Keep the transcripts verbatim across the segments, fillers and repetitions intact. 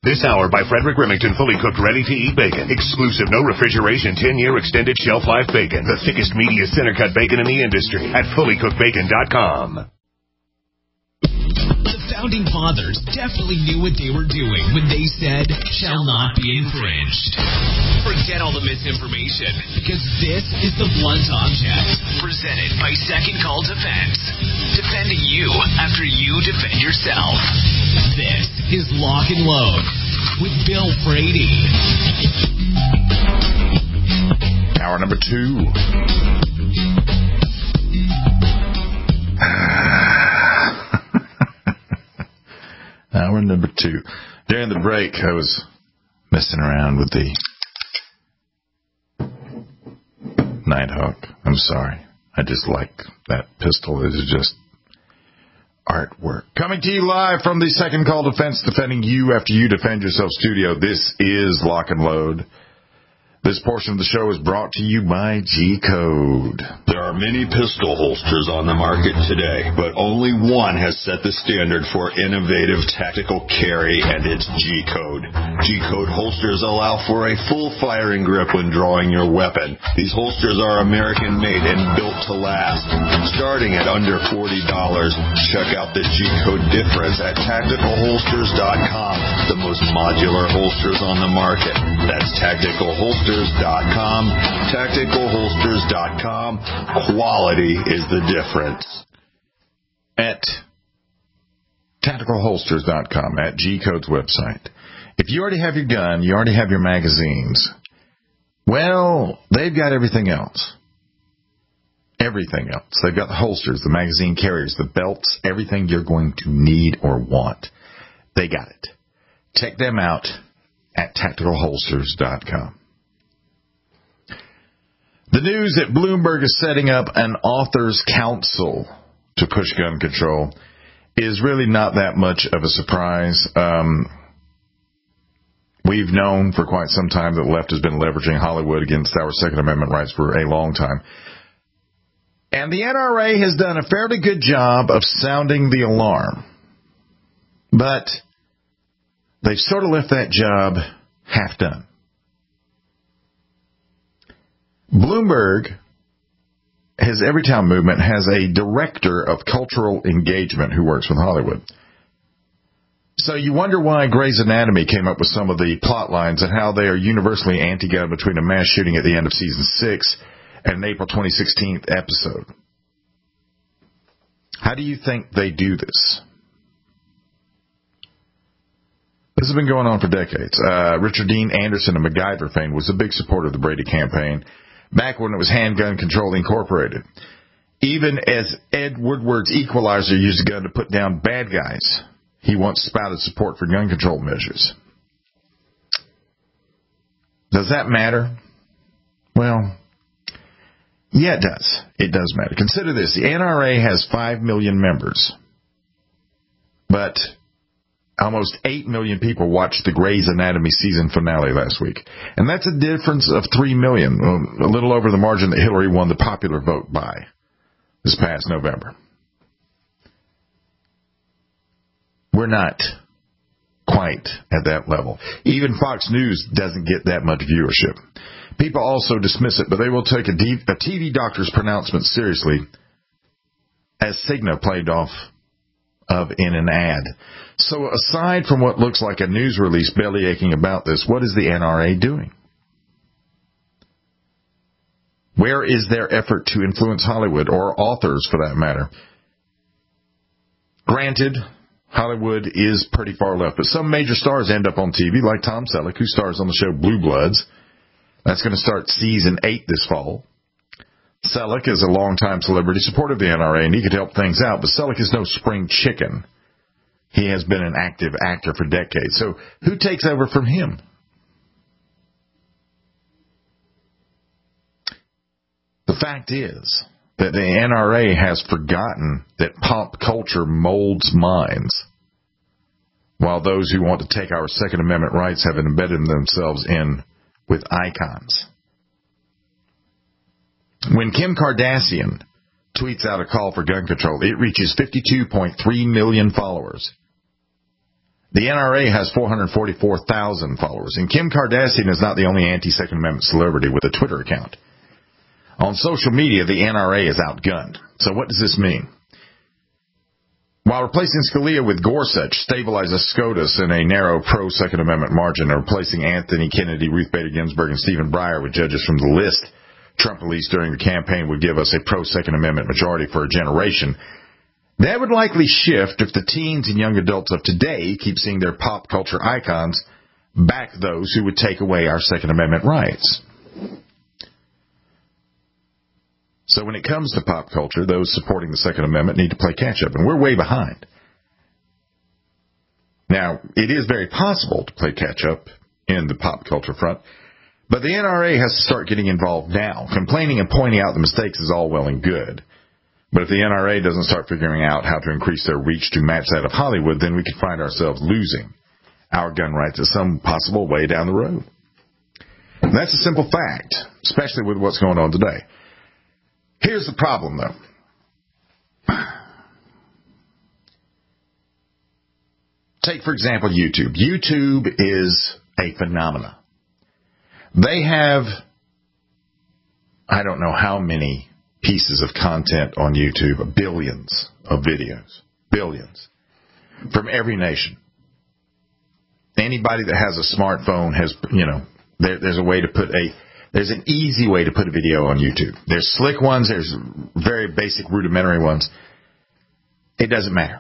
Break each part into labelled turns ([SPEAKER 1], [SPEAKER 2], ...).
[SPEAKER 1] This hour by Frederick Remington, fully cooked, ready-to-eat bacon. Exclusive, no refrigeration, ten-year extended shelf life bacon. The thickest, meatiest center-cut bacon in the industry at fully cooked bacon dot com.
[SPEAKER 2] The Founding Fathers definitely knew what they were doing when they said, shall not be infringed. Forget all the misinformation, because this is the Blunt Object, presented by Second Call Defense. Defending you after you defend yourself. This is Lock and Load with Bill Brady.
[SPEAKER 3] Hour number two. Hour number two. During the break, I was messing around with the Nighthawk. I'm sorry. I just like that pistol. It is just artwork. Coming to you live from the Second Call Defense, defending you after you defend yourself studio. This is Lock and Load. This portion of the show is brought to you by G-Code.
[SPEAKER 4] There are many pistol holsters on the market today, but only one has set the standard for innovative tactical carry, and it's G-Code. G-Code holsters allow for a full firing grip when drawing your weapon. These holsters are American-made and built to last. Starting at under forty dollars, check out the G-Code difference at tactical holsters dot com, the most modular holsters on the market. That's tactical holsters dot com, tactical holsters dot com. Quality is the difference.
[SPEAKER 3] At tactical holsters dot com, at G-Code's website. If you already have your gun, you already have your magazines, well, they've got everything else. Everything else. They've got the holsters, the magazine carriers, the belts, everything you're going to need or want. They got it. Check them out at tactical holsters dot com. The news that Bloomberg is setting up an authors' council to push gun control is really not that much of a surprise. Um, we've known for quite some time that the left has been leveraging Hollywood against our Second Amendment rights for a long time. And the N R A has done a fairly good job of sounding the alarm. But they've sort of left that job half done. Bloomberg, his Everytown movement, has a director of cultural engagement who works with Hollywood. So you wonder why Grey's Anatomy came up with some of the plot lines and how they are universally anti-gun between a mass shooting at the end of season six and an April twenty sixteen episode. How do you think they do this? This has been going on for decades. Uh, Richard Dean Anderson of MacGyver fame was a big supporter of the Brady campaign back when it was Handgun Control Incorporated. Even as Ed Woodward's Equalizer used a gun to put down bad guys, he once spouted support for gun control measures. Does that matter? Well, yeah, it does. It does matter. Consider this. The N R A has five million members, but almost eight million people watched the Grey's Anatomy season finale last week. And that's a difference of three million, a little over the margin that Hillary won the popular vote by this past November. We're not quite at that level. Even Fox News doesn't get that much viewership. People also dismiss it, but they will take a, D- a T V doctor's pronouncement seriously, as Cigna played off of in an ad. So aside from what looks like a news release bellyaching about this, what is the N R A doing? Where is their effort to influence Hollywood, or authors for that matter? Granted, Hollywood is pretty far left, but some major stars end up on T V, like Tom Selleck, who stars on the show Blue Bloods. That's going to start season eight this fall. Selleck is a longtime celebrity supporter of the N R A, and he could help things out, but Selleck is no spring chicken. He has been an active actor for decades. So who takes over from him? The fact is that the N R A has forgotten that pop culture molds minds, while those who want to take our Second Amendment rights have embedded themselves in with icons. When Kim Kardashian tweets out a call for gun control, it reaches fifty-two point three million followers. The N R A has four hundred forty-four thousand followers, and Kim Kardashian is not the only anti-Second Amendment celebrity with a Twitter account. On social media, the N R A is outgunned. So what does this mean? While replacing Scalia with Gorsuch stabilizes SCOTUS in a narrow pro-Second Amendment margin, and replacing Anthony Kennedy, Ruth Bader Ginsburg, and Stephen Breyer with judges from the list Trump released during the campaign would give us a pro-Second Amendment majority for a generation, that would likely shift if the teens and young adults of today keep seeing their pop culture icons back those who would take away our Second Amendment rights. So when it comes to pop culture, those supporting the Second Amendment need to play catch-up, and we're way behind. Now, it is very possible to play catch-up in the pop culture front, but the N R A has to start getting involved now. Complaining and pointing out the mistakes is all well and good. But if the N R A doesn't start figuring out how to increase their reach to match that of Hollywood, then we could find ourselves losing our gun rights in some possible way down the road. And that's a simple fact, especially with what's going on today. Here's the problem, though. Take, for example, YouTube. YouTube is a phenomenon. They have, I don't know how many pieces of content on YouTube, billions of videos, billions, from every nation. Anybody that has a smartphone has, you know, there, there's a way to put a, there's an easy way to put a video on YouTube. There's slick ones, there's very basic rudimentary ones. It doesn't matter.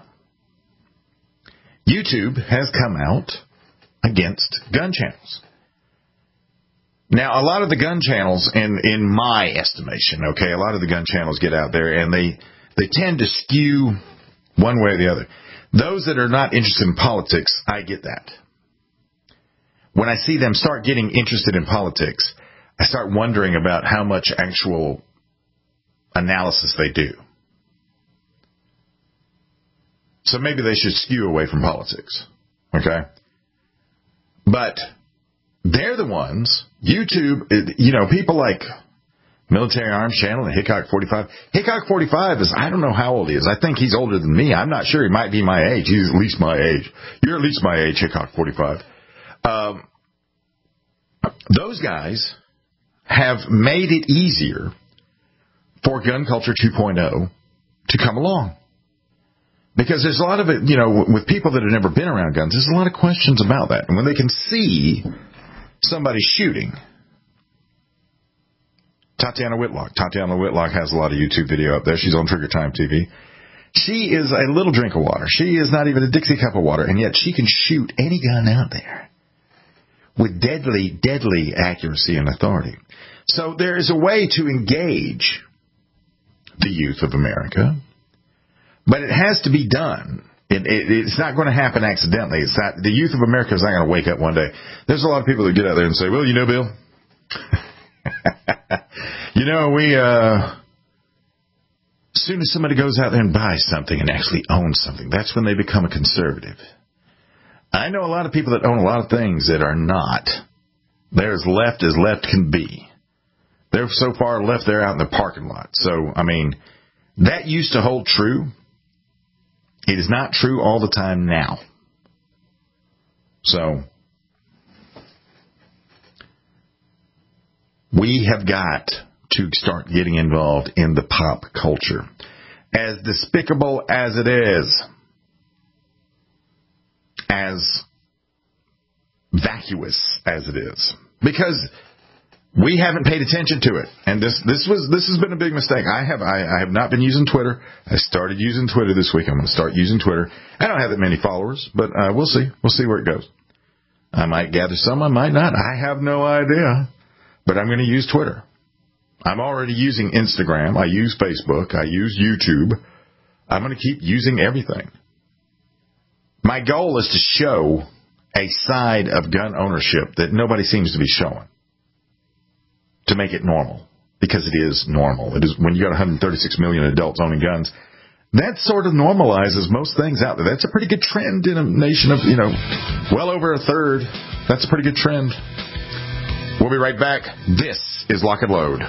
[SPEAKER 3] YouTube has come out against gun channels. Now, a lot of the gun channels, in, in my estimation, okay, a lot of the gun channels get out there and they, they tend to skew one way or the other. Those that are not interested in politics, I get that. When I see them start getting interested in politics, I start wondering about how much actual analysis they do. So maybe they should skew away from politics, okay? But they're the ones, YouTube, you know, people like Military Arms Channel and Hickok forty-five. Hickok forty-five is, I don't know how old he is. I think he's older than me. I'm not sure. He might be my age. He's at least my age. You're at least my age, Hickok forty-five. Um, those guys have made it easier for Gun Culture two point oh to come along. Because there's a lot of it, you know, with people that have never been around guns, there's a lot of questions about that. And when they can see somebody shooting, Tatiana Whitlock. Tatiana Whitlock has a lot of YouTube video up there. She's on Trigger Time T V. She is a little drink of water. She is not even a Dixie cup of water, and yet she can shoot any gun out there with deadly, deadly accuracy and authority. So there is a way to engage the youth of America, but it has to be done. It, it, it's not going to happen accidentally. It's not, the youth of America is not going to wake up one day. There's a lot of people that get out there and say, well, you know, Bill, you know, we, uh, as soon as somebody goes out there and buys something and actually owns something, that's when they become a conservative. I know a lot of people that own a lot of things that are not. They're as left as left can be. They're so far left they're out in the parking lot. So, I mean, that used to hold true. It is not true all the time now. So, we have got to start getting involved in the pop culture. As despicable as it is, as vacuous as it is, because we haven't paid attention to it, and this this was this has been a big mistake. I have I, I have not been using Twitter. I started using Twitter this week. I'm going to start using Twitter. I don't have that many followers, but uh, we'll see. We'll see where it goes. I might gather some. I might not. I have no idea, but I'm going to use Twitter. I'm already using Instagram. I use Facebook. I use YouTube. I'm going to keep using everything. My goal is to show a side of gun ownership that nobody seems to be showing, to make it normal, because it is normal. It is when you got one hundred thirty-six million adults owning guns. That sort of normalizes most things out there. That's a pretty good trend in a nation of, you know, well over a third. That's a pretty good trend. We'll be right back. This is Lock and Load.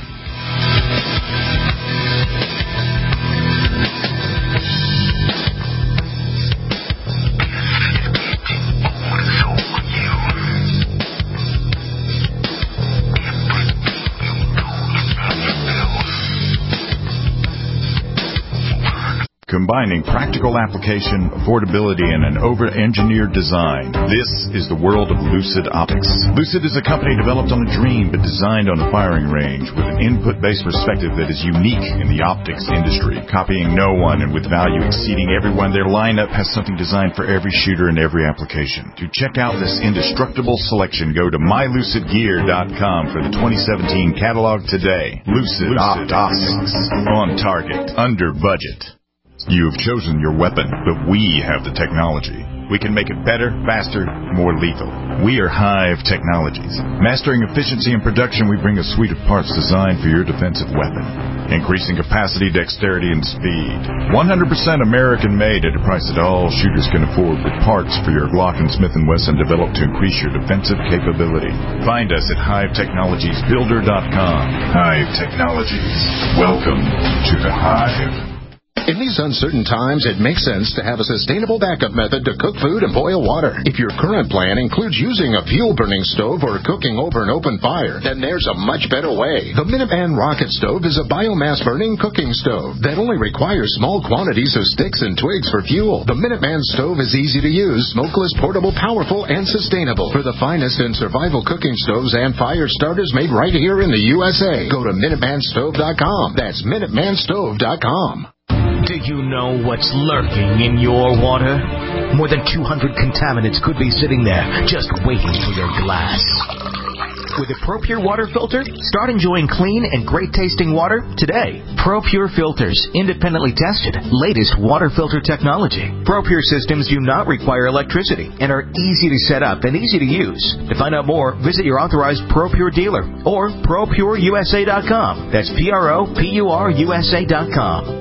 [SPEAKER 3] combining practical application, affordability, and an over-engineered design. This is the world of Lucid Optics. Lucid is a company developed on a dream but designed on a firing range with an input-based perspective that is unique in the optics industry. Copying no one and with value exceeding everyone, their lineup has something designed for every shooter and every application. To check out this indestructible selection, go to my lucid gear dot com for the twenty seventeen catalog today. Lucid, Lucid Optics. On target. Under budget. You have chosen your weapon, but we have the technology. We can make it better, faster, more lethal. We are Hive Technologies. Mastering efficiency and production, we bring a suite of parts designed for your defensive weapon. Increasing capacity, dexterity, and speed. one hundred percent American-made at a price that all shooters can afford, with parts for your Glock and Smith and Wesson developed to increase your defensive capability. Find us at hive technologies builder dot com. Hive Technologies. Welcome to the Hive.
[SPEAKER 5] In these uncertain times, it makes sense to have a sustainable backup method to cook food and boil water. If your current plan includes using a fuel-burning stove or cooking over an open fire, then there's a much better way. The Minuteman Rocket Stove is a biomass-burning cooking stove that only requires small quantities of sticks and twigs for fuel. The Minuteman Stove is easy to use, smokeless, portable, powerful, and sustainable. For the finest in survival cooking stoves and fire starters made right here in the U S A, go to minuteman stove dot com. That's minuteman stove dot com.
[SPEAKER 2] Do you know what's lurking in your water? More than two hundred contaminants could be sitting there, just waiting for your glass. With a ProPure water filter, start enjoying clean and great-tasting water today. ProPure filters, independently tested, latest water filter technology. ProPure systems do not require electricity and are easy to set up and easy to use. To find out more, visit your authorized ProPure dealer or pro pure u s a dot com. That's P R O P U R U S A dot com.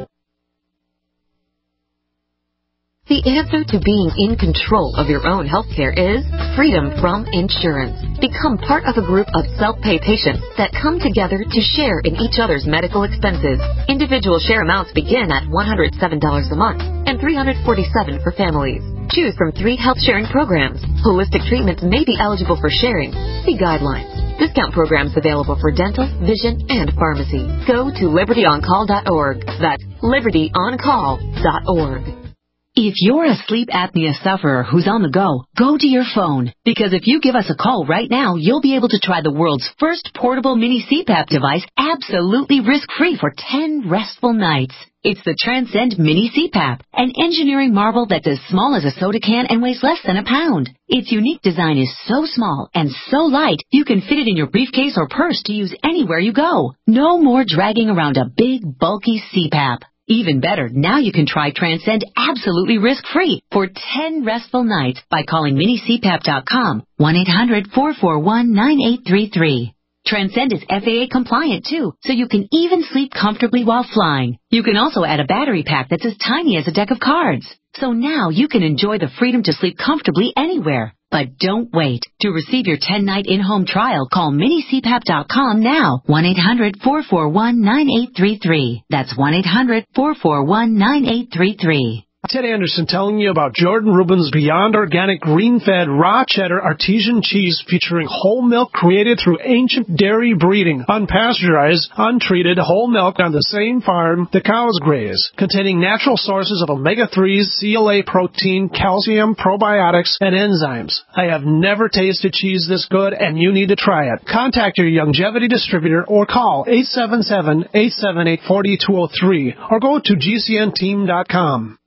[SPEAKER 6] The answer to being in control of your own healthcare is freedom from insurance. Become part of a group of self-pay patients that come together to share in each other's medical expenses. Individual share amounts begin at one hundred seven dollars a month and three hundred forty-seven dollars for families. Choose from three health sharing programs. Holistic treatments may be eligible for sharing. See guidelines. Discount programs available for dental, vision, and pharmacy. Go to liberty on call dot org. That's liberty on call dot org.
[SPEAKER 7] If you're a sleep apnea sufferer who's on the go, go to your phone. Because if you give us a call right now, you'll be able to try the world's first portable mini C PAP device absolutely risk-free for ten restful nights. It's the Transcend Mini C PAP, an engineering marvel that's as small as a soda can and weighs less than a pound. Its unique design is so small and so light, you can fit it in your briefcase or purse to use anywhere you go. No more dragging around a big, bulky C PAP. Even better, now you can try Transcend absolutely risk-free for ten restful nights by calling mini c pap dot com, one eight hundred four four one nine eight three three. Transcend is F A A compliant too, so you can even sleep comfortably while flying. You can also add a battery pack that's as tiny as a deck of cards. So now you can enjoy the freedom to sleep comfortably anywhere. But don't wait. To receive your ten-night in-home trial, call mini c pap dot com now, one eight hundred four four one nine eight three three. That's one eight hundred four four one nine eight three three.
[SPEAKER 8] Ted Anderson telling you about Jordan Rubin's Beyond Organic Green-Fed Raw Cheddar Artesian Cheese featuring whole milk created through ancient dairy breeding, unpasteurized, untreated whole milk on the same farm the cows graze, containing natural sources of omega threes, C L A protein, calcium, probiotics, and enzymes. I have never tasted cheese this good, and you need to try it. Contact your Longevity distributor or call eight seven seven, eight seven eight, four two zero three or go to G C N team dot com.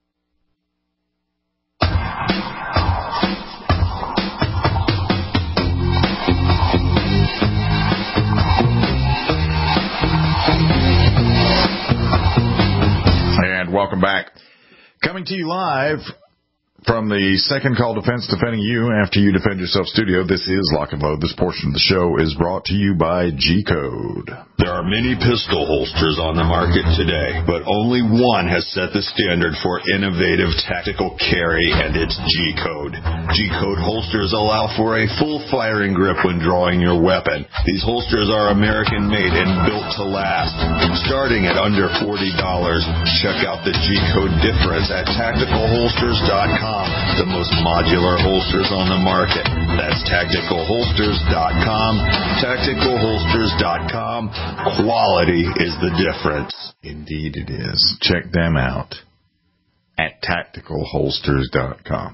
[SPEAKER 3] Welcome back. Coming to you live from the Second Call Defense, defending you after you defend yourself studio. This is Lock and Load. This portion of the show is brought to you by G-Code.
[SPEAKER 4] There are many pistol holsters on the market today, but only one has set the standard for innovative tactical carry, and it's G-Code. G-Code holsters allow for a full firing grip when drawing your weapon. These holsters are American-made and built to last. Starting at under forty dollars, check out the G-Code difference at tactical holsters dot com. The most modular holsters on the market. That's tactical holsters dot com. tactical holsters dot com. Quality is the difference.
[SPEAKER 3] Indeed it is. Check them out. at tactical holsters dot com.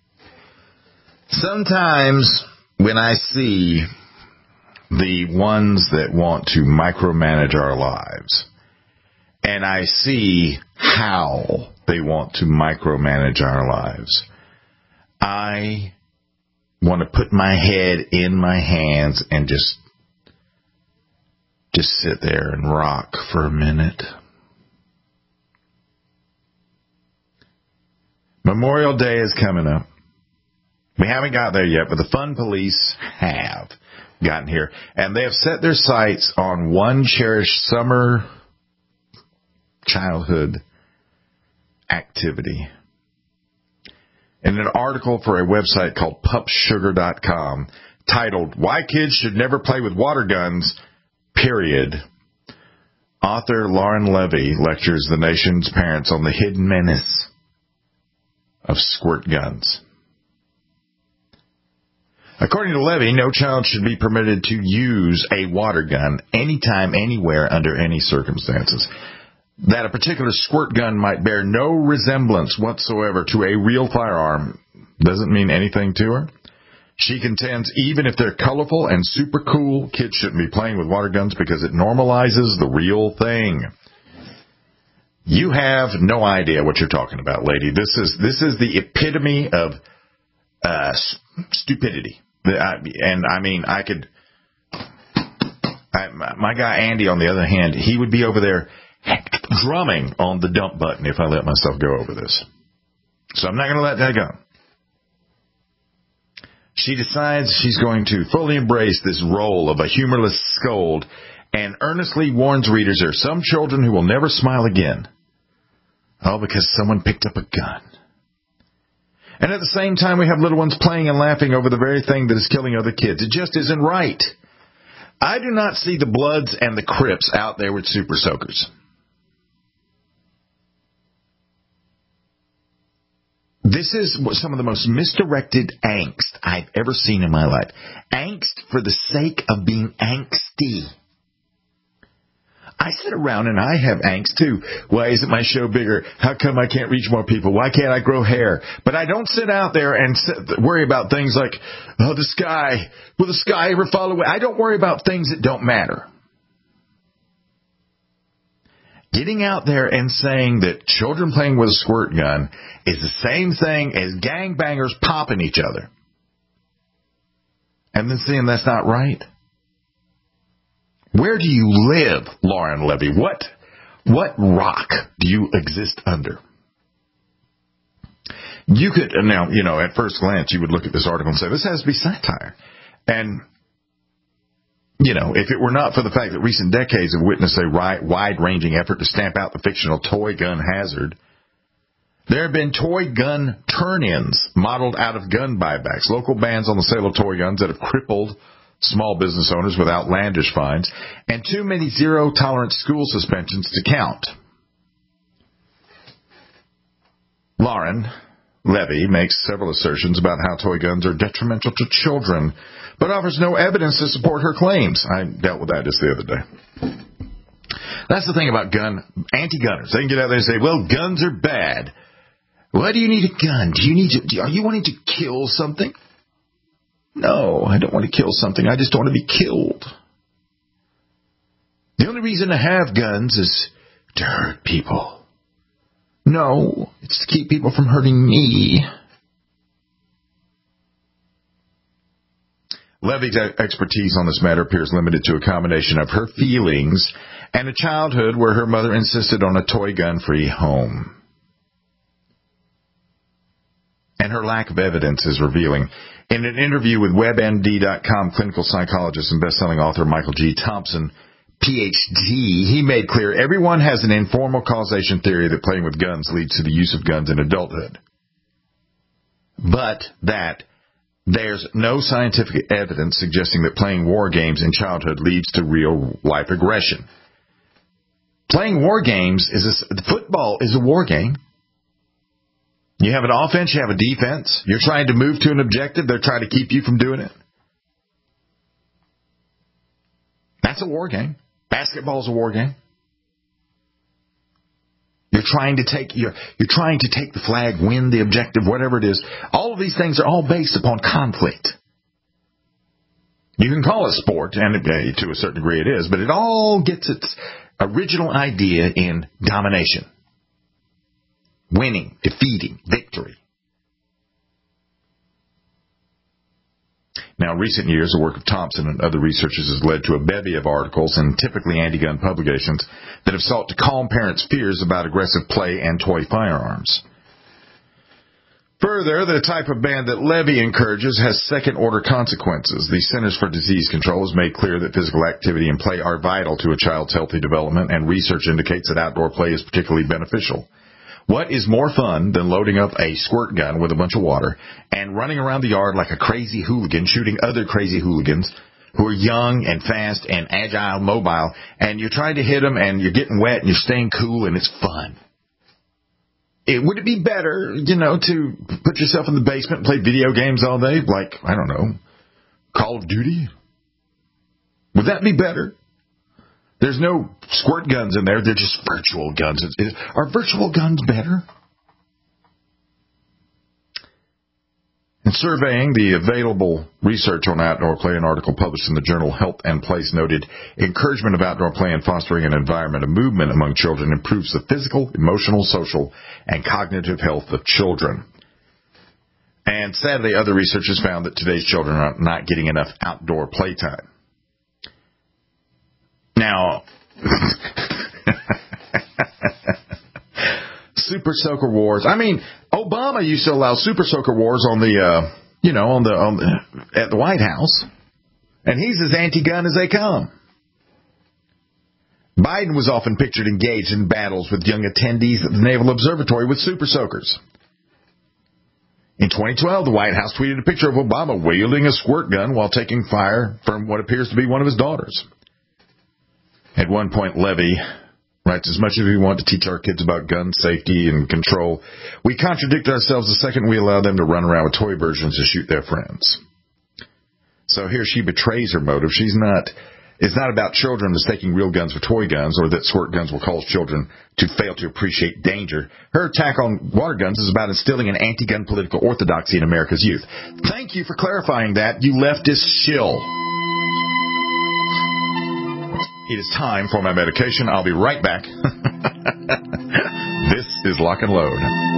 [SPEAKER 3] Sometimes when I see the ones that want to micromanage our lives, and I see how they want to micromanage our lives, I want to put my head in my hands and just just sit there and rock for a minute. Memorial Day is coming up. We haven't got there yet, but the fun police have gotten here. And they have set their sights on one cherished summer childhood activity. In an article for a website called pup sugar dot com titled, Why Kids Should Never Play with Water Guns, period, author Lauren Levy lectures the nation's parents on the hidden menace of squirt guns. According to Levy, no child should be permitted to use a water gun anytime, anywhere, under any circumstances. That a particular squirt gun might bear no resemblance whatsoever to a real firearm doesn't mean anything to her. She contends even if they're colorful and super cool, kids shouldn't be playing with water guns because it normalizes the real thing. You have no idea what you're talking about, lady. This is this is the epitome of uh, stupidity. And I mean, I could. I, my guy Andy, on the other hand, he would be over there drumming on the dump button if I let myself go over this. So I'm not going to let that go. She decides she's going to fully embrace this role of a humorless scold and earnestly warns readers there are some children who will never smile again. All because someone picked up a gun. And at the same time, we have little ones playing and laughing over the very thing that is killing other kids. It just isn't right. I do not see the Bloods and the Crips out there with super soakers. This is some of the most misdirected angst I've ever seen in my life. Angst for the sake of being angsty. I sit around and I have angst too. Why isn't my show bigger? How come I can't reach more people? Why can't I grow hair? But I don't sit out there and sit, worry about things like, oh, the sky. Will the sky ever fall away? I don't worry about things that don't matter. Getting out there and saying that children playing with a squirt gun is the same thing as gangbangers popping each other. And then saying that's not right. Where do you live, Lauren Levy? What what rock do you exist under? You could, now, you know, at first glance, you would look at this article and say, this has to be satire. And, you know, if it were not for the fact that recent decades have witnessed a wide-ranging effort to stamp out the fictional toy gun hazard, there have been toy gun turn-ins modeled out of gun buybacks, local bans on the sale of toy guns that have crippled small business owners with outlandish fines, and too many zero-tolerance school suspensions to count. Lauren Levy makes several assertions about how toy guns are detrimental to children, but offers no evidence to support her claims. I dealt with that just the other day. That's the thing about gun anti-gunners. They can get out there and say, well, guns are bad. Why do you need a gun? Do you need to, are you wanting to kill something? No, I don't want to kill something. I just don't want to be killed. The only reason to have guns is to hurt people. No, it's to keep people from hurting me. Levy's expertise on this matter appears limited to a combination of her feelings and a childhood where her mother insisted on a toy gun-free home. And her lack of evidence is revealing. In an interview with WebMD dot com, clinical psychologist and best-selling author Michael G. Thompson, P H D, he made clear everyone has an informal causation theory that playing with guns leads to the use of guns in adulthood. But that there's no scientific evidence suggesting that playing war games in childhood leads to real-life aggression. Playing war games is a, football is a war game. You have an offense, you have a defense. You're trying to move to an objective. They're trying to keep you from doing it. That's a war game. Basketball is a war game. You're trying to take you're, you're trying to take the flag, win the objective, whatever it is. All of these things are all based upon conflict. You can call it sport, and uh, to a certain degree it is, but it all gets its original idea in domination. Winning, defeating, victory. Now, in recent years, the work of Thompson and other researchers has led to a bevy of articles and typically anti-gun publications that have sought to calm parents' fears about aggressive play and toy firearms. Further, the type of ban that Levy encourages has second-order consequences. The Centers for Disease Control has made clear that physical activity and play are vital to a child's healthy development, and research indicates that outdoor play is particularly beneficial. What is more fun than loading up a squirt gun with a bunch of water and running around the yard like a crazy hooligan, shooting other crazy hooligans who are young and fast and agile, mobile, and you're trying to hit them and you're getting wet and you're staying cool and it's fun? It, would it be better, you know, to put yourself in the basement and play video games all day, like, I don't know, Call of Duty? Would that be better? There's no squirt guns in there. They're just virtual guns. Are virtual guns better? In surveying the available research on outdoor play, an article published in the journal Health and Place noted encouragement of outdoor play and fostering an environment of movement among children improves the physical, emotional, social, and cognitive health of children. And sadly, other researchers found that today's children are not getting enough outdoor playtime. Now, Super Soaker Wars. I mean, Obama used to allow Super Soaker Wars on the, uh, you know, on the, on the, at the White House, and he's as anti-gun as they come. Biden was often pictured engaged in battles with young attendees at the Naval Observatory with Super Soakers. In twenty twelve, the White House tweeted a picture of Obama wielding a squirt gun while taking fire from what appears to be one of his daughters. At one point, Levy writes, as much as we want to teach our kids about gun safety and control, we contradict ourselves the second we allow them to run around with toy versions to shoot their friends. So here she betrays her motive. She's not, it's not about children mistaking real guns for toy guns or that squirt guns will cause children to fail to appreciate danger. Her attack on water guns is about instilling an anti-gun political orthodoxy in America's youth. Thank you for clarifying that, you leftist shill. It is time for my medication. I'll be right back. This is Lock and Load.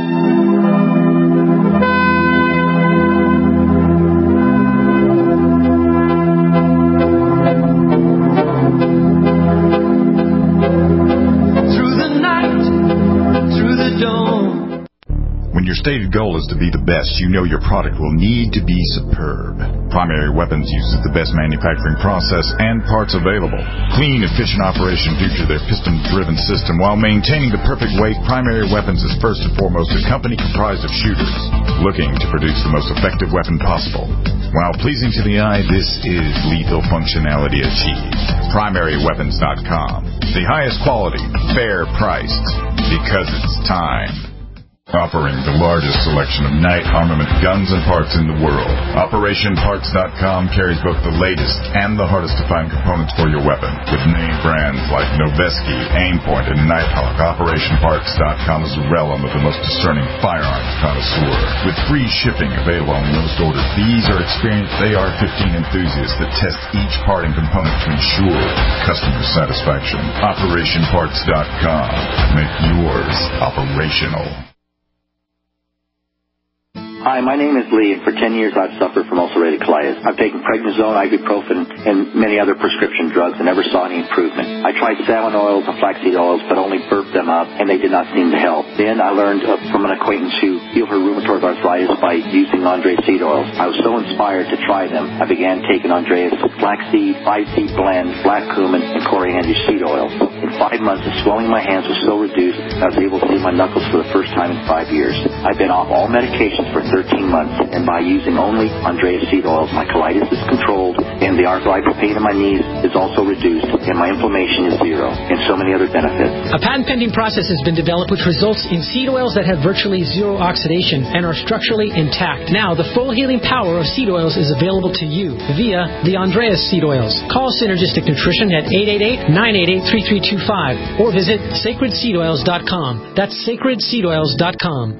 [SPEAKER 9] Through the night, through the dawn.
[SPEAKER 3] When your stated goal is to be the best, you know your product will need to be superb. Primary Weapons uses the best manufacturing process and parts available. Clean, efficient operation due to their piston-driven system. While maintaining the perfect weight, Primary Weapons is first and foremost a company comprised of shooters looking to produce the most effective weapon possible. While pleasing to the eye, this is lethal functionality achieved. Primary Weapons dot com. The highest quality, fair priced, because it's time. Offering the largest selection of night armament guns and parts in the world. Operation Parts dot com carries both the latest and the hardest to find components for your weapon. With name brands like Noveske, Aimpoint, and Nighthawk, Operation Parts dot com is the realm of the most discerning firearms connoisseur. With free shipping available on most orders, these are experienced A R fifteen enthusiasts that test each part and component to ensure customer satisfaction. Operation Parts dot com. Make yours operational.
[SPEAKER 10] Hi, my name is Lee, and for ten years I've suffered from ulcerative colitis. I've taken prednisone, ibuprofen, and many other prescription drugs and never saw any improvement. I tried salmon oils and flaxseed oils, but only burped them up, and they did not seem to help. Then I learned uh, from an acquaintance who healed her rheumatoid arthritis by using Andreas seed oils. I was so inspired to try them, I began taking Andreas flaxseed, five-seed blend, black cumin, and coriander seed oils. In five months, the swelling in my hands was so reduced that I was able to see my knuckles for the first time in five years. I've been off all medications for thirteen months, and by using only Andreas seed oils, my colitis is controlled, and the arthritis pain in my knees is also reduced, and my inflammation is zero, and so many other benefits.
[SPEAKER 11] A patent-pending process has been developed which results in seed oils that have virtually zero oxidation and are structurally intact. Now, the full healing power of seed oils is available to you via the Andreas seed oils. Call Synergistic Nutrition at eight eight eight, nine eight eight, three three two five or visit sacred seed oils dot com. That's sacred seed oils dot com.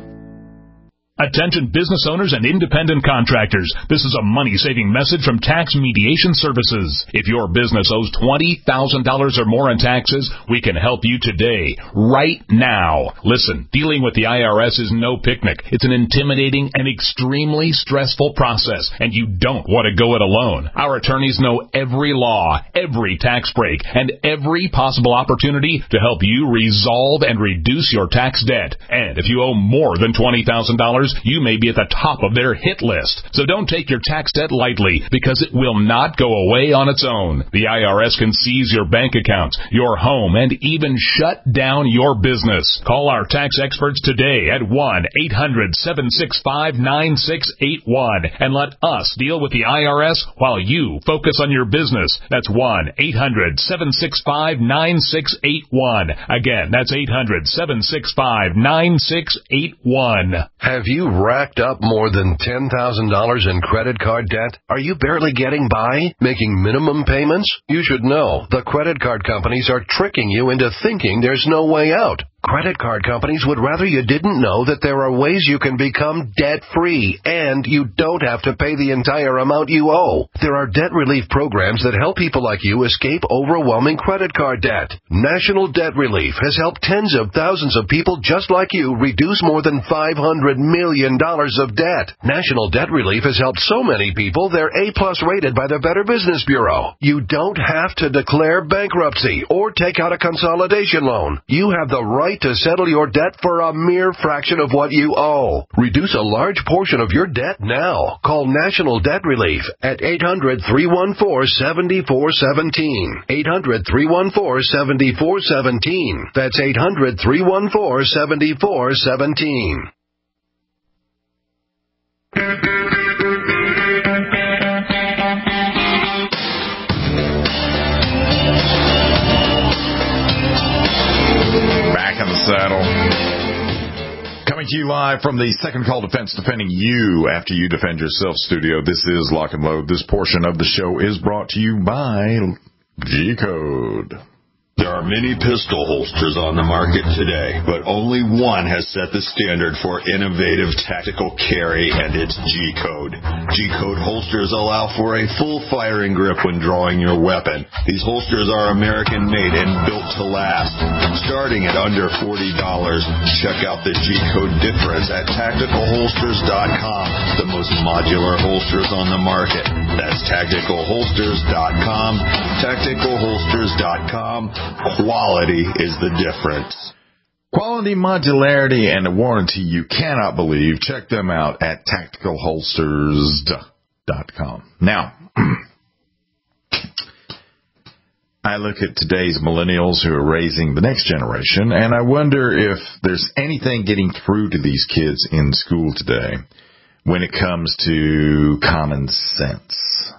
[SPEAKER 12] Attention business owners and independent contractors. This is a money-saving message from Tax Mediation Services. If your business owes twenty thousand dollars or more in taxes, we can help you today, right now. Listen, dealing with the I R S is no picnic. It's an intimidating and extremely stressful process, and you don't want to go it alone. Our attorneys know every law, every tax break, and every possible opportunity to help you resolve and reduce your tax debt. And if you owe more than twenty thousand dollars, you may be at the top of their hit list. So don't take your tax debt lightly, because it will not go away on its own. The I R S can seize your bank accounts, your home, and even shut down your business. Call our tax experts today at one eight hundred seven six five nine six eight one and let us deal with the I R S while you focus on your business. That's one eight hundred seven six five nine six eight one. Again, that's eight hundred seven six five nine six eight one.
[SPEAKER 13] Have you you racked up more than ten thousand dollars in credit card debt? Are you barely getting by, making minimum payments? You should know the credit card companies are tricking you into thinking there's no way out. Credit card companies would rather you didn't know that there are ways you can become debt-free, and you don't have to pay the entire amount you owe. There are debt relief programs that help people like you escape overwhelming credit card debt. National Debt Relief has helped tens of thousands of people just like you reduce more than five hundred million dollars of debt. National Debt Relief has helped so many people they're A-plus rated by the Better Business Bureau. You don't have to declare bankruptcy or take out a consolidation loan. You have the right to settle your debt for a mere fraction of what you owe. Reduce a large portion of your debt now. Call National Debt Relief at eight hundred three one four seven four one seven. eight hundred three one four seven four one seven. That's eight hundred three one four seven four one seven.
[SPEAKER 3] Back in the saddle. Coming to you live from the Second Call Defense, defending you after you defend yourself studio. This is Lock and Load. This portion of the show is brought to you by G-Code.
[SPEAKER 4] There are many pistol holsters on the market today, but only one has set the standard for innovative tactical carry, and it's G-Code. G-Code holsters allow for a full firing grip when drawing your weapon. These holsters are American-made and built to last. Starting at under forty dollars, check out the G-Code difference at tactical holsters dot com, the most modular holsters on the market. That's tactical holsters dot com, tactical holsters dot com. Quality is the difference.
[SPEAKER 3] Quality, modularity, and a warranty you cannot believe. Check them out at tactical holsters dot com. Now, I look at today's millennials who are raising the next generation, and I wonder if there's anything getting through to these kids in school today when it comes to common sense.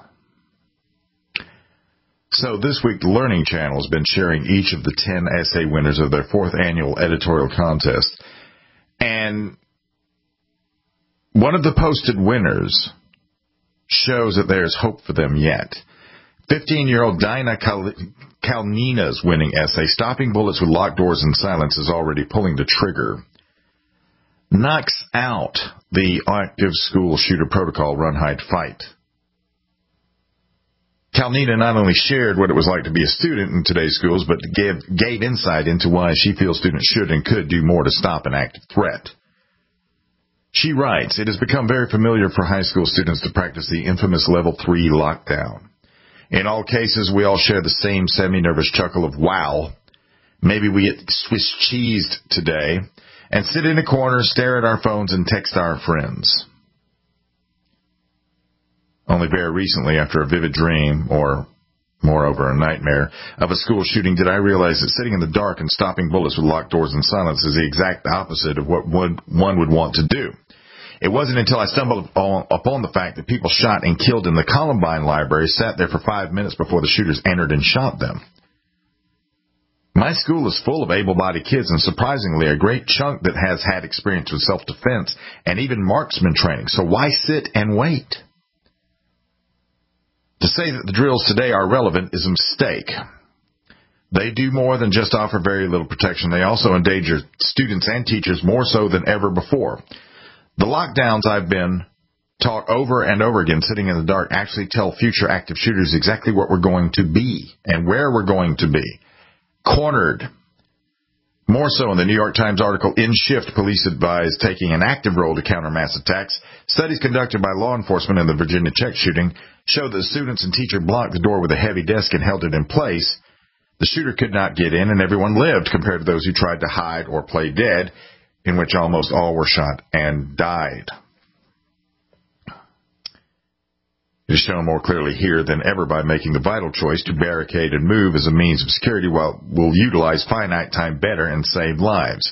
[SPEAKER 3] So this week, the Learning Channel has been sharing each of the ten essay winners of their fourth annual editorial contest. And one of the posted winners shows that there's hope for them yet. fifteen-year-old Dinah Kal- Kalnina's winning essay, Stopping Bullets with Locked Doors and Silence, is already pulling the trigger. Knocks out the active school shooter protocol, Run, Hide, Fight. Kalnina not only shared what it was like to be a student in today's schools, but gave, gave insight into why she feels students should and could do more to stop an active threat. She writes, "It has become very familiar for high school students to practice the infamous Level three lockdown. In all cases, we all share the same semi-nervous chuckle of, wow, maybe we get Swiss cheesed today, and sit in a corner, stare at our phones, and text our friends. Only very recently, after a vivid dream, or moreover a nightmare, of a school shooting, did I realize that sitting in the dark and stopping bullets with locked doors and silence is the exact opposite of what one, one would want to do. It wasn't until I stumbled upon, upon the fact that people shot and killed in the Columbine library sat there for five minutes before the shooters entered and shot them. My school is full of able-bodied kids, and surprisingly, a great chunk that has had experience with self-defense and even marksman training. So why sit and wait? To say that the drills today are relevant is a mistake. They do more than just offer very little protection. They also endanger students and teachers more so than ever before. The lockdowns I've been taught over and over again, sitting in the dark, actually tell future active shooters exactly what we're going to be and where we're going to be. Cornered. More so in the New York Times article, In Shift, Police Advise Taking an Active Role to Counter Mass Attacks. Studies conducted by law enforcement in the Virginia Tech shooting show that students and teacher blocked the door with a heavy desk and held it in place. The shooter could not get in, and everyone lived, compared to those who tried to hide or play dead, in which almost all were shot and died. It is shown more clearly here than ever by making the vital choice to barricade and move as a means of security while we'll utilize finite time better and save lives.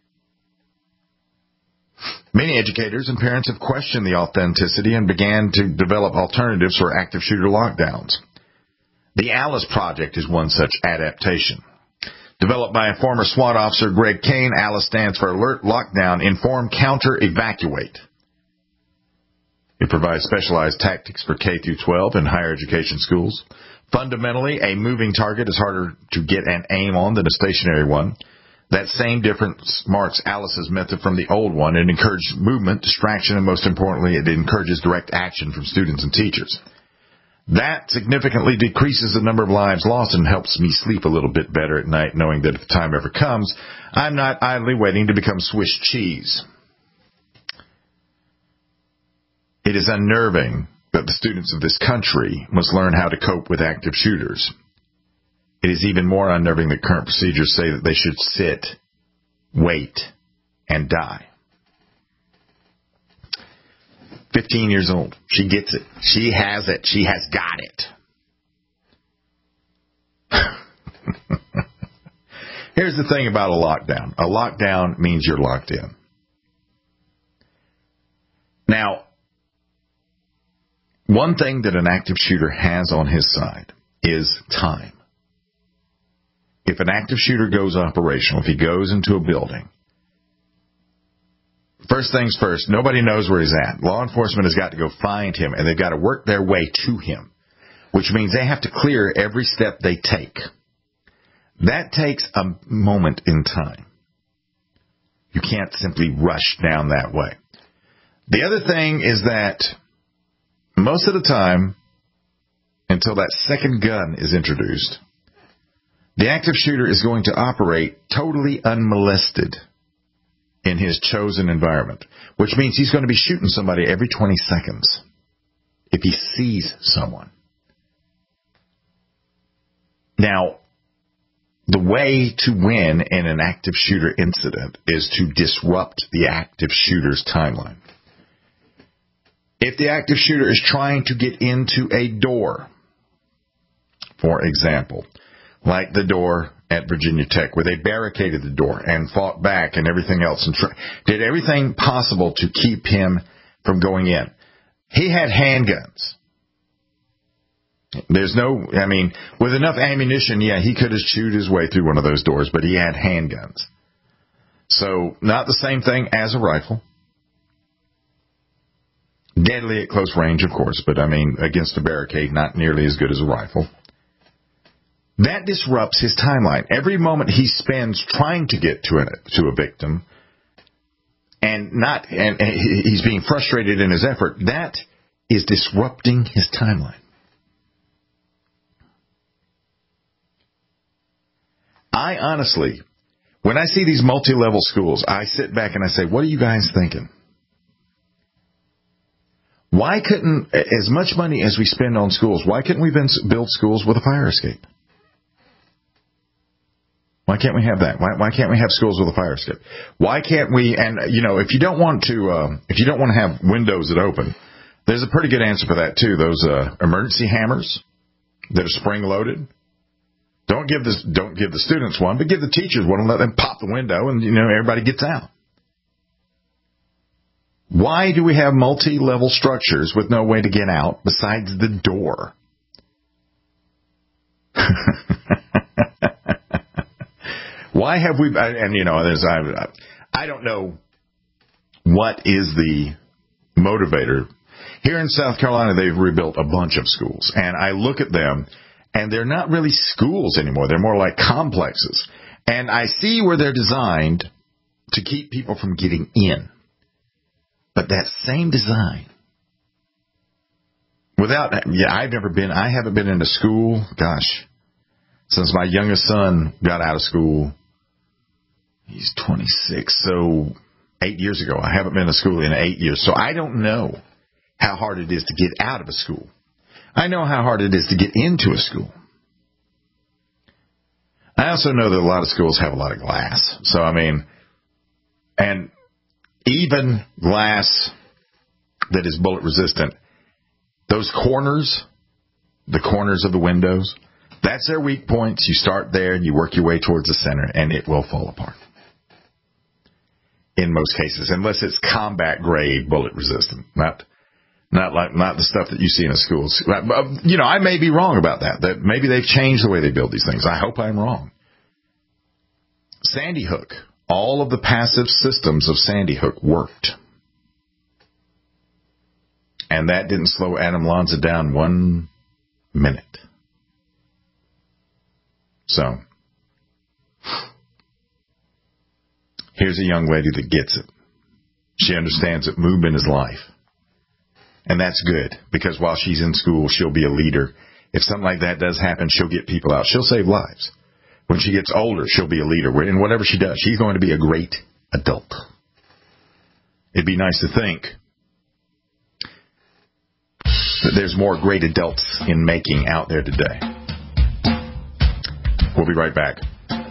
[SPEAKER 3] Many educators and parents have questioned the authenticity and began to develop alternatives for active shooter lockdowns. The ALICE project is one such adaptation. Developed by a former SWAT officer, Greg Kane, ALICE stands for Alert, Lockdown, Inform, Counter, Evacuate. It provides specialized tactics for K through twelve and higher education schools. Fundamentally, a moving target is harder to get an aim on than a stationary one. That same difference marks ALICE's method from the old one. It encourages movement, distraction, and most importantly, it encourages direct action from students and teachers. That significantly decreases the number of lives lost and helps me sleep a little bit better at night, knowing that if the time ever comes, I'm not idly waiting to become Swiss cheese. It is unnerving that the students of this country must learn how to cope with active shooters. It is even more unnerving that current procedures say that they should sit, wait, and die. fifteen years old. She gets it. She has it. She has got it. Here's the thing about a lockdown. A lockdown means you're locked in. Now, one thing that an active shooter has on his side is time. If an active shooter goes operational, if he goes into a building, first things first, nobody knows where he's at. Law enforcement has got to go find him, and they've got to work their way to him, which means they have to clear every step they take. That takes a moment in time. You can't simply rush down that way. The other thing is that most of the time, until that second gun is introduced, the active shooter is going to operate totally unmolested in his chosen environment, which means he's going to be shooting somebody every twenty seconds if he sees someone. Now, the way to win in an active shooter incident is to disrupt the active shooter's timeline. If the active shooter is trying to get into a door, for example, like the door at Virginia Tech, where they barricaded the door and fought back and everything else, and tr- did everything possible to keep him from going in. He had handguns. There's no, I mean, with enough ammunition, yeah, he could have chewed his way through one of those doors, but he had handguns. So, not the same thing as a rifle. Deadly at close range, of course, but I mean, against a barricade, not nearly as good as a rifle. That disrupts his timeline. Every moment he spends trying to get to a, to a victim and not, and he's being frustrated in his effort, that is disrupting his timeline. I honestly, when I see these multi-level schools, I sit back and I say, what are you guys thinking? Why couldn't, as much money as we spend on schools, why couldn't we build schools with a fire escape? Why can't we have that? Why, why can't we have schools with a fire escape? Why can't we, and you know, if you don't want to, uh, if you don't want to have windows that open, there's a pretty good answer for that too. Those uh, emergency hammers that are spring loaded. Don't give this, don't give the students one, but give the teachers one and let them pop the window, and you know everybody gets out. Why do we have multi-level structures with no way to get out besides the door? Why have we, and you know, there's, I, I don't know what is the motivator. Here in South Carolina, they've rebuilt a bunch of schools, and I look at them, And they're not really schools anymore. They're more like complexes. And I see where they're designed to keep people from getting in. But that same design, without, yeah, I've never been, I haven't been in a school, gosh, since my youngest son got out of school. He's twenty-six, so eight years ago. I haven't been to school in eight years, so I don't know how hard it is to get out of a school. I know how hard it is to get into a school. I also know that a lot of schools have a lot of glass. So, I mean, and even glass that is bullet resistant, those corners, the corners of the windows, that's their weak points. You start there and you work your way towards the center, and it will fall apart. In most cases, unless it's combat grade bullet resistant, not not like not the stuff that you see in the schools. You know, I may be wrong about that. That maybe they've changed the way they build these things. I hope I'm wrong. Sandy Hook, all of the passive systems of Sandy Hook worked, and that didn't slow Adam Lanza down one minute. So, here's a young lady that gets it. She understands that movement is life. And that's good, because while she's in school, she'll be a leader. If something like that does happen, she'll get people out. She'll save lives. When she gets older, she'll be a leader. In whatever she does, she's going to be a great adult. It'd be nice to think that there's more great adults in making out there today. We'll be right back.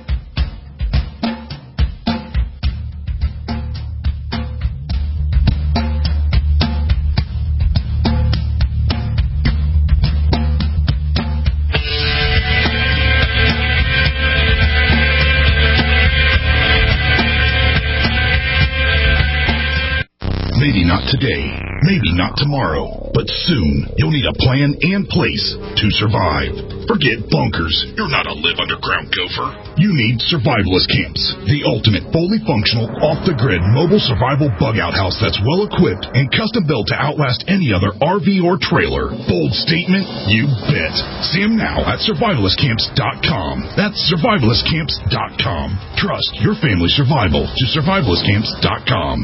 [SPEAKER 14] Maybe not today, maybe not tomorrow, but soon you'll need a plan and place to survive. Forget bunkers. You're not a live underground gopher. You need Survivalist Camps, the ultimate fully functional, off-the-grid mobile survival bug-out house that's well-equipped and custom-built to outlast any other R V or trailer. Bold statement? You bet. See them now at survivalist camps dot com. That's survivalist camps dot com. Trust your family's survival to survivalist camps dot com.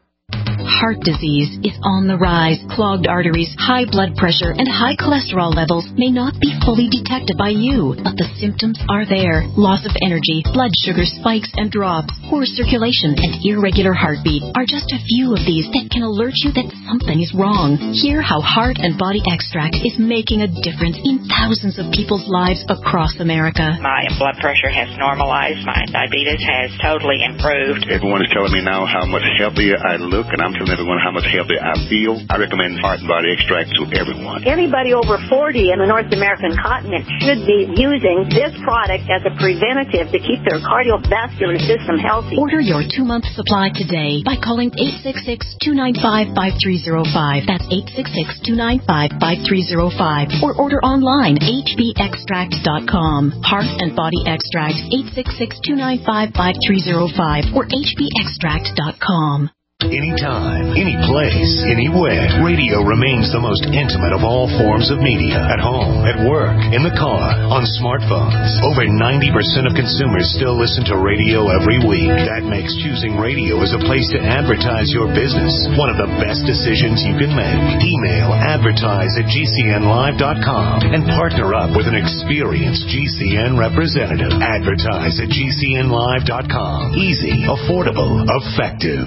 [SPEAKER 7] Heart disease is on the rise. Clogged arteries, high blood pressure, and high cholesterol levels may not be fully detected by you, but the symptoms are there. Loss of energy, blood sugar spikes and drops, poor circulation, and irregular heartbeat are just a few of these that can alert you that something is wrong. Hear how Heart and Body Extract is making a difference in thousands of people's lives across America.
[SPEAKER 15] My blood pressure has normalized. My diabetes has totally improved.
[SPEAKER 16] Everyone is telling me now how much healthier I look, and I'm telling everyone how much healthier I feel. I recommend Heart and Body Extract to everyone.
[SPEAKER 17] Anybody over forty in the North American continent should be using this product as a preventative to keep their cardiovascular system healthy.
[SPEAKER 7] Order your two-month supply today by calling eight six six, two nine five, five three zero five. That's eight six six, two nine five, five three zero five. Or order online, h b extract dot com. Heart and Body Extract, eight six six, two nine five, five three zero five or h b extract dot com.
[SPEAKER 1] Anytime, any place, anywhere, radio remains the most intimate of all forms of media. At home, at work, in the car, on smartphones. Over ninety percent of consumers still listen to radio every week. That makes choosing radio as a place to advertise your business one of the best decisions you can make. Email advertise at g c n live dot com and partner up with an experienced G C N representative. Advertise at g c n live dot com. Easy, affordable, effective.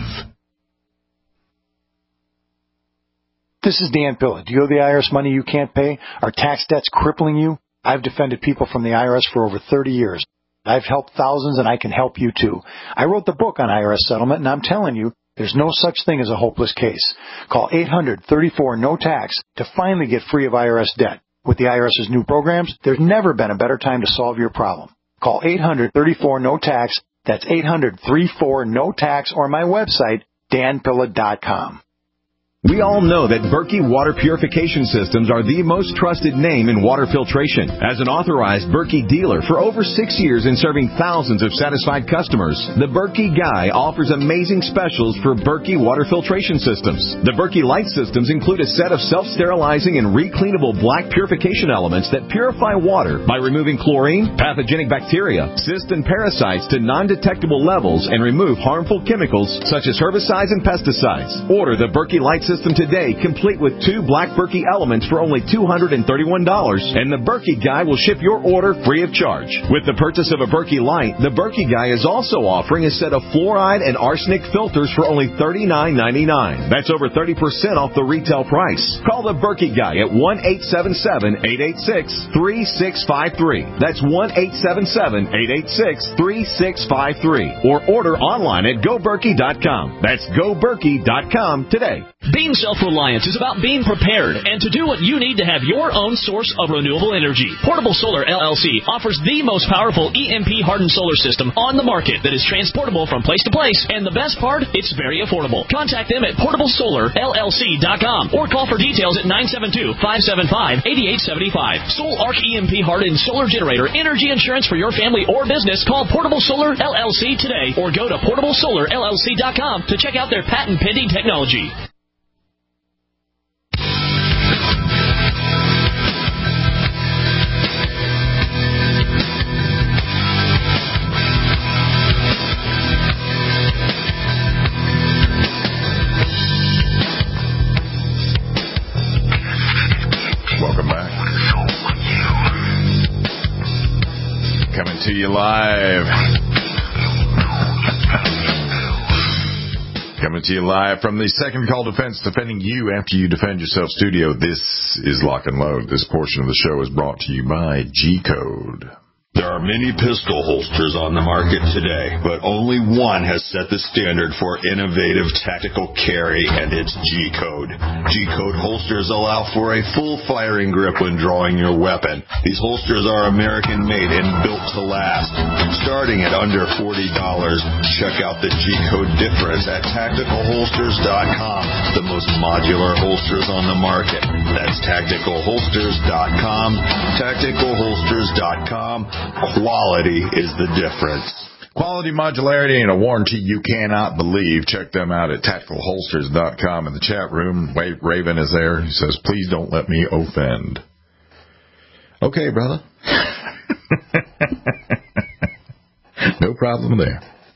[SPEAKER 18] This is Dan Pilla. Do you owe the I R S money you can't pay? Are tax debts crippling you? I've defended people from the I R S for over thirty years. I've helped thousands, and I can help you too. I wrote the book on I R S settlement, and I'm telling you, there's no such thing as a hopeless case. Call eight hundred, thirty-four, no tax to finally get free of I R S debt. With the IRS's new programs, there's never been a better time to solve your problem. Call eight hundred, thirty-four, no tax. That's eight hundred, thirty-four, no tax, or my website, dan pilla dot com.
[SPEAKER 19] We all know that Berkey Water Purification Systems are the most trusted name in water filtration. As an authorized Berkey dealer for over six years and serving thousands of satisfied customers, the Berkey Guy offers amazing specials for Berkey Water Filtration Systems. The Berkey Light Systems include a set of self-sterilizing and recleanable black purification elements that purify water by removing chlorine, pathogenic bacteria, cysts, and parasites to non-detectable levels and remove harmful chemicals such as herbicides and pesticides. Order the Berkey Light System today, complete with two black Berkey elements for only two hundred thirty-one dollars, and the Berkey Guy will ship your order free of charge. With the purchase of a Berkey Light, the Berkey Guy is also offering a set of fluoride and arsenic filters for only thirty-nine ninety-nine. That's over thirty percent off the retail price. Call the Berkey Guy at one eight seven seven, eight eight six, three six five three. That's one eight seven seven, eight eight six, three six five three. Or order online at go berkey dot com. That's go berkey dot com today.
[SPEAKER 20] Being self-reliant is about being prepared and to do what you need to have your own source of renewable energy. Portable Solar L L C offers the most powerful E M P-hardened solar system on the market that is transportable from place to place, and the best part, it's very affordable. Contact them at portable solar L L C dot com or call for details at nine seven two, five seven five, eight eight seven five. Sol Arc E M P-hardened solar generator energy insurance for your family or business. Call Portable Solar L L C today or go to portable solar L L C dot com to check out their patent-pending technology.
[SPEAKER 3] Welcome back. Coming to you live. Coming to you live from the Second Call Defense, defending you after you defend yourself studio. This is Lock and Load. This portion of the show is brought to you by G-Code.
[SPEAKER 4] There are many pistol holsters on the market today, but only one has set the standard for innovative tactical carry, and it's G-Code. G-Code holsters allow for a full firing grip when drawing your weapon. These holsters are American-made and built to last. Starting at under forty dollars, check out the G-Code difference at tactical holsters dot com, the most modular holsters on the market. That's tactical holsters dot com, tactical holsters dot com. Quality is the difference.
[SPEAKER 3] Quality, modularity, and a warranty you cannot believe. Check them out at tactical holsters dot com. In the chat room, Raven is there. He says, please don't let me offend. Okay, brother. No problem there.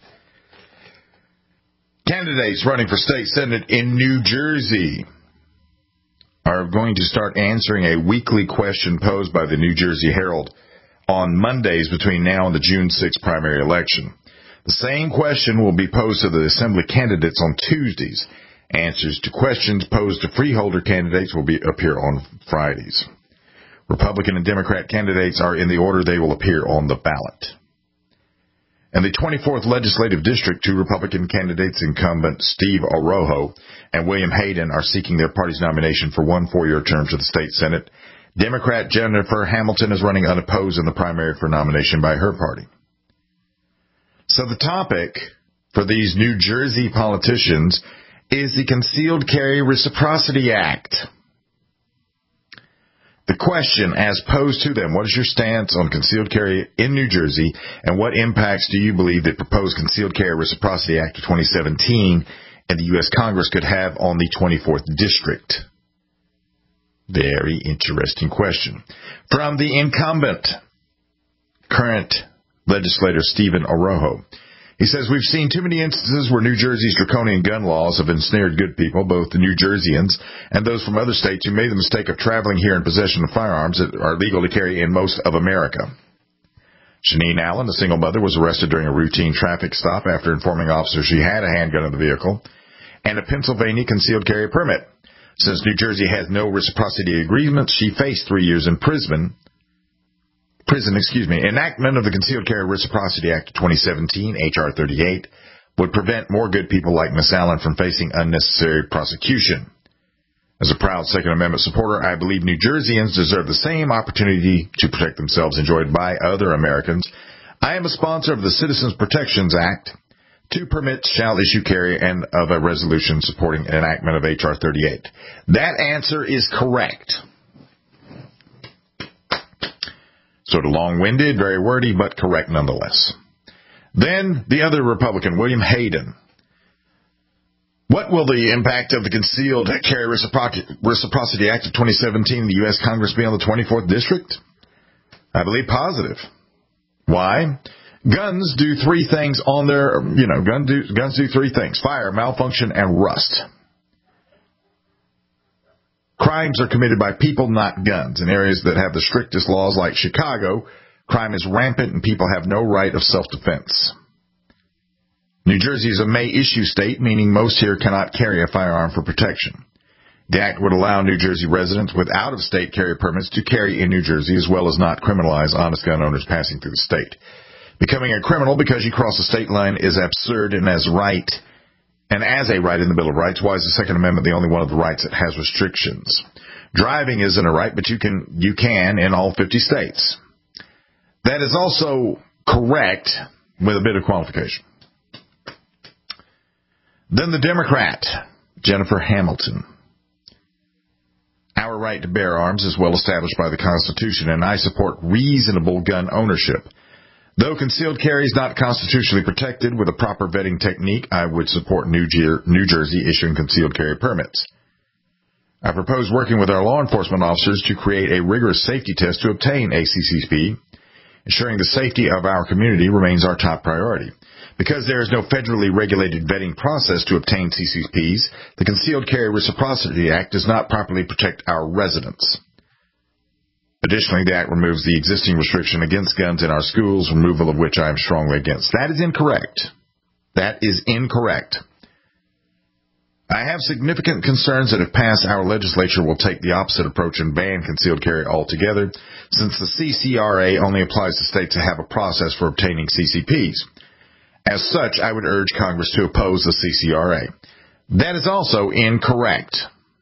[SPEAKER 3] Candidates running for state senate in New Jersey are going to start answering a weekly question posed by the New Jersey Herald on Mondays between now and the June sixth primary election. The same question will be posed to the Assembly candidates on Tuesdays. Answers to questions posed to freeholder candidates will be, appear on Fridays. Republican and Democrat candidates are in the order they will appear on the ballot. In the twenty-fourth Legislative District, two Republican candidates, incumbent Steve Orojo and William Hayden, are seeking their party's nomination for one four-year term to the state Senate. Democrat Jennifer Hamilton is running unopposed in the primary for nomination by her party. So the topic for these New Jersey politicians is the Concealed Carry Reciprocity Act. The question as posed to them, what is your stance on concealed carry in New Jersey, and what impacts do you believe the proposed Concealed Carry Reciprocity Act of twenty seventeen in the U S Congress could have on the twenty-fourth District? Very interesting question. From the incumbent, current legislator Stephen Orojo. He says, we've seen too many instances where New Jersey's draconian gun laws have ensnared good people, both the New Jerseyans and those from other states who made the mistake of traveling here in possession of firearms that are legal to carry in most of America. Shaneen Allen, a single mother, was arrested during a routine traffic stop after informing officers she had a handgun in the vehicle and a Pennsylvania concealed carry permit. Since New Jersey has no reciprocity agreements, she faced three years in prison. Prison, excuse me. Enactment of the Concealed Carry Reciprocity Act of twenty seventeen, H R thirty-eight, would prevent more good people like Miss Allen from facing unnecessary prosecution. As a proud Second Amendment supporter, I believe New Jerseyans deserve the same opportunity to protect themselves enjoyed by other Americans. I am a sponsor of the Citizens Protections Act. Two permits shall issue carry and of a resolution supporting enactment of H R thirty-eight. That answer is correct. Sort of long-winded, very wordy, but correct nonetheless. Then the other Republican, William Hayden. What will the impact of the Concealed Carry Reciprocity Act of twenty seventeen in the U S Congress be on the twenty-fourth District? I believe positive. Why? Guns do three things on their, you know, gun do, guns do three things: fire, malfunction, and rust. Crimes are committed by people, not guns. In areas that have the strictest laws like Chicago, crime is rampant and people have no right of self-defense. New Jersey is a may-issue state, meaning most here cannot carry a firearm for protection. The act would allow New Jersey residents with out-of-state carry permits to carry in New Jersey, as well as not criminalize honest gun owners passing through the state. Becoming a criminal because you cross the state line is absurd, and as right, and as a right in the Bill of Rights, why is the Second Amendment the only one of the rights that has restrictions? Driving isn't a right, but you can you can in all fifty states. That is also correct with a bit of qualification. Then the Democrat, Jennifer Hamilton. Our right to bear arms is well established by the Constitution, and I support reasonable gun ownership. Though concealed carry is not constitutionally protected, with a proper vetting technique, I would support New, Jer- New Jersey issuing concealed carry permits. I propose working with our law enforcement officers to create a rigorous safety test to obtain a C C P. Ensuring the safety of our community remains our top priority. Because there is no federally regulated vetting process to obtain C C Ps, the Concealed Carry Reciprocity Act does not properly protect our residents. Additionally, the Act removes the existing restriction against guns in our schools, removal of which I am strongly against. That is incorrect. That is incorrect. I have significant concerns that if passed, our legislature will take the opposite approach and ban concealed carry altogether, since the C C R A only applies to states that have a process for obtaining C C Ps. As such, I would urge Congress to oppose the C C R A. That is also incorrect.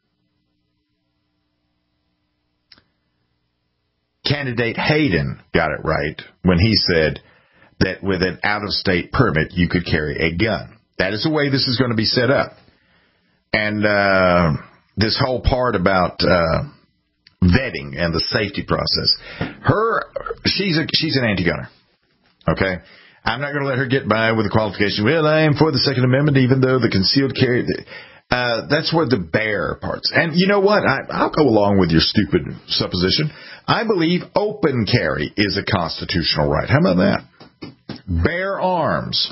[SPEAKER 3] Candidate Hayden got it right when he said that with an out-of-state permit, you could carry a gun. That is the way this is going to be set up. And uh, this whole part about uh, vetting and the safety process, her, she's a she's an anti-gunner. Okay, I'm not going to let her get by with the qualification. Well, I am for the Second Amendment, even though the concealed carry. Uh, that's where the bear parts. And you know what? I, I'll go along with your stupid supposition. I believe open carry is a constitutional right. How about that? Bear arms.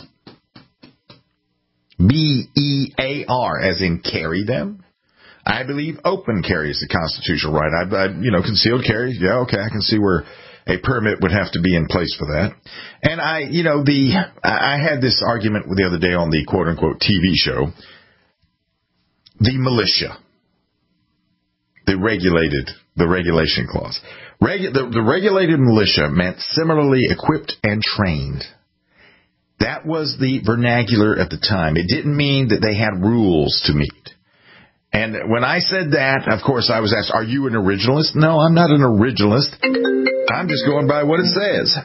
[SPEAKER 3] B E A R, as in carry them. I believe open carry is a constitutional right. I, I, you know, concealed carry, yeah, okay, I can see where a permit would have to be in place for that. And I, you know, the I had this argument the other day on the quote-unquote T V show. The militia, the regulated, the regulation clause. Regu- the, the regulated militia meant similarly equipped and trained. That was the vernacular at the time. It didn't mean that they had rules to meet. And when I said that, of course, I was asked, are you an originalist? No, I'm not an originalist. I'm just going by what it says.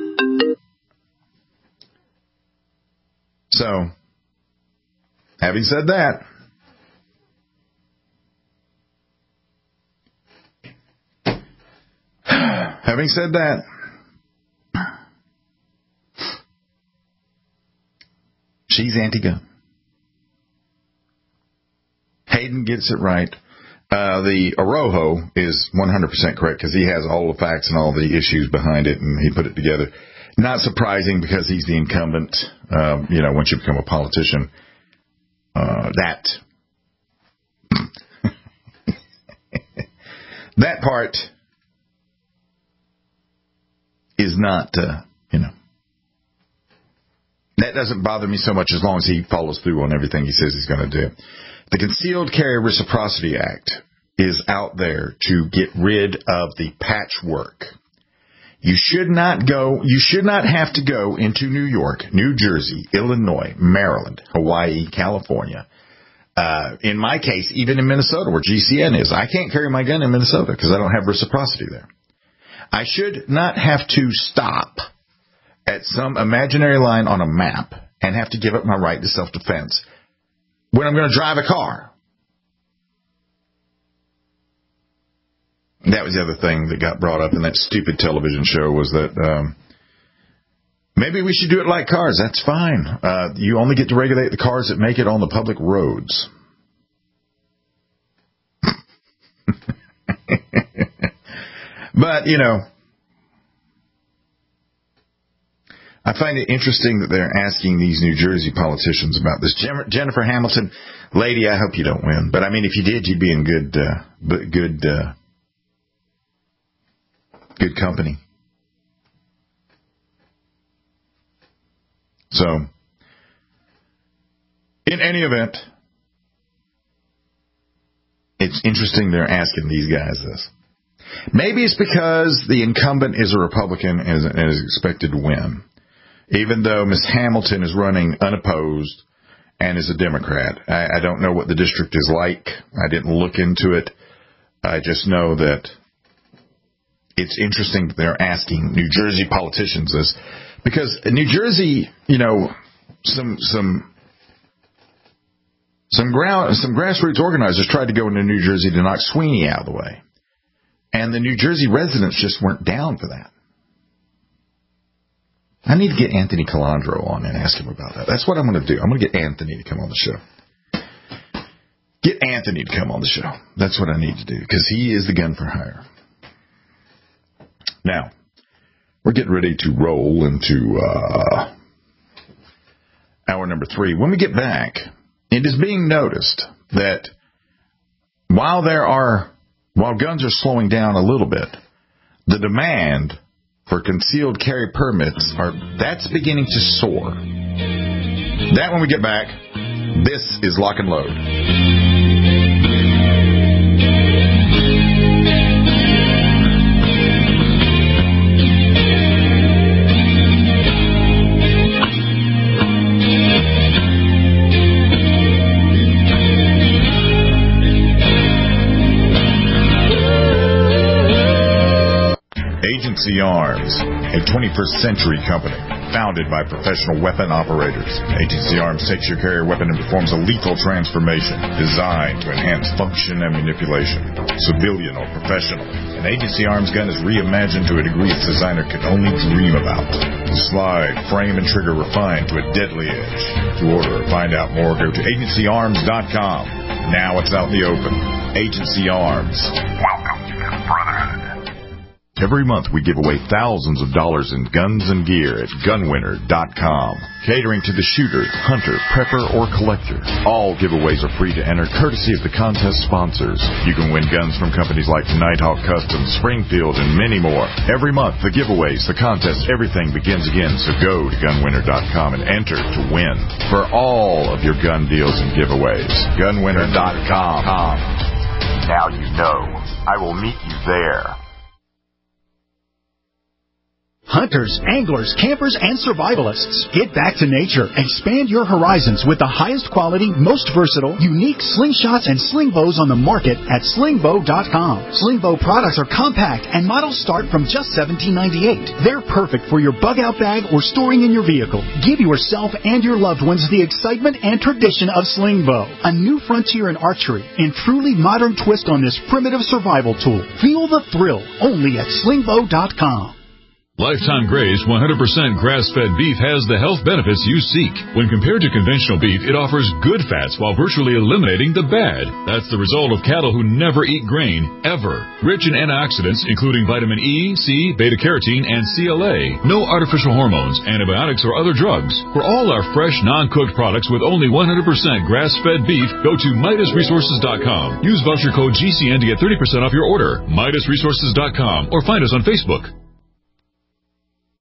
[SPEAKER 3] So, having said that, having said that, she's anti-gun. Hayden gets it right. Uh, the Orojo is one hundred percent correct because he has all the facts and all the issues behind it, and he put it together. Not surprising because he's the incumbent. Um, you know, once you become a politician, uh, that that part is not, uh, you know, that doesn't bother me so much as long as he follows through on everything he says he's going to do. The Concealed Carry Reciprocity Act is out there to get rid of the patchwork. You should not go, you should not have to go into New York, New Jersey, Illinois, Maryland, Hawaii, California. Uh, in my case, even in Minnesota, where G C N is. I can't carry my gun in Minnesota because I don't have reciprocity there. I should not have to stop at some imaginary line on a map and have to give up my right to self-defense when I'm going to drive a car. That was the other thing that got brought up in that stupid television show was that um, maybe we should do it like cars. That's fine. Uh, you only get to regulate the cars that make it on the public roads. But, you know, I find it interesting that they're asking these New Jersey politicians about this. Jennifer Hamilton, lady, I hope you don't win. But, I mean, if you did, you'd be in good, uh, good, uh, good company. So, in any event, it's interesting they're asking these guys this. Maybe it's because the incumbent is a Republican and is expected to win, even though Miss Hamilton is running unopposed and is a Democrat. I, I don't know what the district is like. I didn't look into it. I just know that it's interesting that they're asking New Jersey politicians this, because New Jersey, you know, some some some ground some grassroots organizers tried to go into New Jersey to knock Sweeney out of the way. And the New Jersey residents just weren't down for that. I need to get Anthony Calandro on and ask him about that. That's what I'm going to do. I'm going to get Anthony to come on the show. Get Anthony to come on the show. That's what I need to do, because he is the gun for hire. Now, we're getting ready to roll into uh, hour number three. When we get back, it is being noticed that while there are While guns are slowing down a little bit, the demand for concealed carry permits are that's beginning to soar. That when we get back, this is Lock and Load. Agency Arms, a twenty-first century company founded by professional weapon operators. Agency Arms takes your carrier weapon and performs a lethal transformation designed to enhance function and manipulation. Civilian or professional, an Agency Arms gun is reimagined to a degree its designer could only dream about. The slide, frame, and trigger refined to a deadly edge. To order or find out more, go to agency arms dot com. Now it's out in the open. Agency Arms. Welcome to the Brotherhood. Every month we give away thousands of dollars in guns and gear at gun winner dot com. Catering to the shooter, hunter, prepper, or collector. All giveaways are free to enter, courtesy of the contest sponsors. You can win guns from companies like Nighthawk Customs, Springfield, and many more. Every month, the giveaways, the contests, everything begins again. So go to gun winner dot com and enter to win for all of your gun deals and giveaways. gun winner dot com. Now you know. I will meet you there.
[SPEAKER 21] Hunters, anglers, campers, and survivalists. Get back to nature. Expand your horizons with the highest quality, most versatile, unique slingshots and sling bows on the market at sling bow dot com. Sling bow products are compact and models start from just seventeen ninety-eight. They're perfect for your bug-out bag or storing in your vehicle. Give yourself and your loved ones the excitement and tradition of sling bow. A new frontier in archery and truly modern twist on this primitive survival tool. Feel the thrill only at sling bow dot com.
[SPEAKER 22] Lifetime Graze one hundred percent grass-fed beef has the health benefits you seek. When compared to conventional beef, it offers good fats while virtually eliminating the bad. That's the result of cattle who never eat grain, ever. Rich in antioxidants, including vitamin E, C, beta-carotene, and C L A. No artificial hormones, antibiotics, or other drugs. For all our fresh, non-cooked products with only one hundred percent grass-fed beef, go to Midas Resources dot com. Use voucher code G C N to get thirty percent off your order. Midas Resources dot com or find us on Facebook.